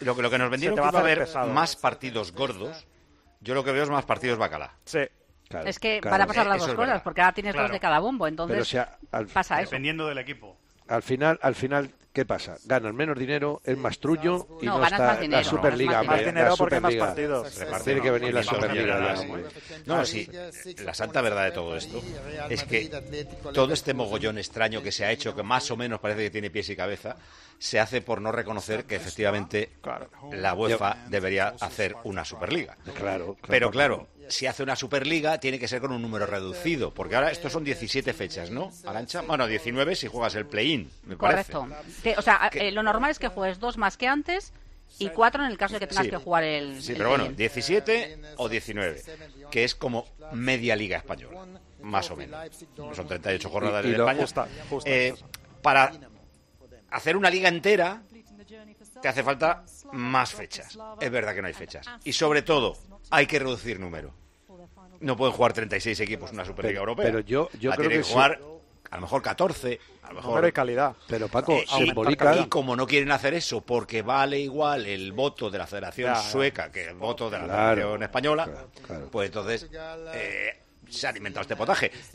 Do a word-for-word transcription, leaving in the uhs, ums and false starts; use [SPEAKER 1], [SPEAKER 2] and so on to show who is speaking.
[SPEAKER 1] Lo que, lo que nos vendieron
[SPEAKER 2] Se te
[SPEAKER 1] que
[SPEAKER 2] va
[SPEAKER 1] iba a
[SPEAKER 2] a hacer
[SPEAKER 1] haber
[SPEAKER 2] pesado.
[SPEAKER 1] más partidos gordos, yo lo que veo es más partidos bacalá.
[SPEAKER 2] Sí.
[SPEAKER 3] Claro,
[SPEAKER 4] Es que
[SPEAKER 3] claro.
[SPEAKER 4] van a pasar las
[SPEAKER 1] Eso
[SPEAKER 4] dos
[SPEAKER 1] es
[SPEAKER 4] cosas,
[SPEAKER 1] verdad.
[SPEAKER 4] porque ahora tienes
[SPEAKER 5] Claro.
[SPEAKER 4] dos de cada bombo, entonces
[SPEAKER 3] Pero si a- al,
[SPEAKER 4] pasa eso.
[SPEAKER 5] Dependiendo del equipo.
[SPEAKER 3] al final, al final, ¿qué pasa? Ganas menos dinero, es más trullo y
[SPEAKER 4] No,
[SPEAKER 3] no,
[SPEAKER 4] ganas
[SPEAKER 3] está
[SPEAKER 4] más dinero,
[SPEAKER 3] la Superliga.
[SPEAKER 4] más
[SPEAKER 2] Más
[SPEAKER 4] dinero.
[SPEAKER 2] dinero
[SPEAKER 3] la
[SPEAKER 2] porque hay más
[SPEAKER 3] Superliga.
[SPEAKER 2] partidos.
[SPEAKER 3] Tiene que venir la
[SPEAKER 1] Porque
[SPEAKER 3] Superliga.
[SPEAKER 1] no,
[SPEAKER 3] ya, hombre.
[SPEAKER 1] No, sí, la santa verdad de todo esto es que todo este mogollón extraño que se ha hecho, que más o menos parece que tiene pies y cabeza, se hace por no reconocer que efectivamente
[SPEAKER 2] Claro.
[SPEAKER 1] la UEFA debería hacer una Superliga.
[SPEAKER 3] Claro, claro.
[SPEAKER 1] Pero claro, si hace una Superliga tiene que ser con un número reducido, porque ahora estos son diecisiete fechas, ¿no? Arantxa, bueno, diecinueve si juegas el play-in, me parece.
[SPEAKER 4] Correcto. Que, o sea,
[SPEAKER 1] Que-
[SPEAKER 4] eh, lo normal es que juegues dos más que antes y cuatro en el caso de que tengas
[SPEAKER 1] Sí.
[SPEAKER 4] que jugar el.
[SPEAKER 1] Sí,
[SPEAKER 4] el
[SPEAKER 1] pero bueno,
[SPEAKER 4] play-in.
[SPEAKER 1] diecisiete o diecinueve, que es como media liga española, más o menos. Son treinta y ocho jornadas
[SPEAKER 3] Y- y
[SPEAKER 1] en
[SPEAKER 3] lo-
[SPEAKER 1] España.
[SPEAKER 2] Justa, justa.
[SPEAKER 1] Eh, para hacer una liga entera te hace falta más fechas. Es verdad que no hay fechas. Y sobre todo, hay que reducir número. No pueden jugar treinta y seis equipos una Superliga
[SPEAKER 3] Pero-
[SPEAKER 1] Europea.
[SPEAKER 3] pero yo- yo
[SPEAKER 1] La
[SPEAKER 3] creo
[SPEAKER 1] tienen
[SPEAKER 3] que
[SPEAKER 1] que jugar a lo mejor catorce, a lo mejor...
[SPEAKER 2] Número y calidad.
[SPEAKER 3] Pero Paco,
[SPEAKER 1] Eh, y-
[SPEAKER 3] simbólica.
[SPEAKER 1] y como no quieren hacer eso porque vale igual el voto de la Federación
[SPEAKER 2] Ya, ya.
[SPEAKER 1] Sueca que el voto de la
[SPEAKER 3] Claro,
[SPEAKER 1] Federación Española,
[SPEAKER 3] claro, claro.
[SPEAKER 1] pues entonces eh, se ha alimentado este potaje.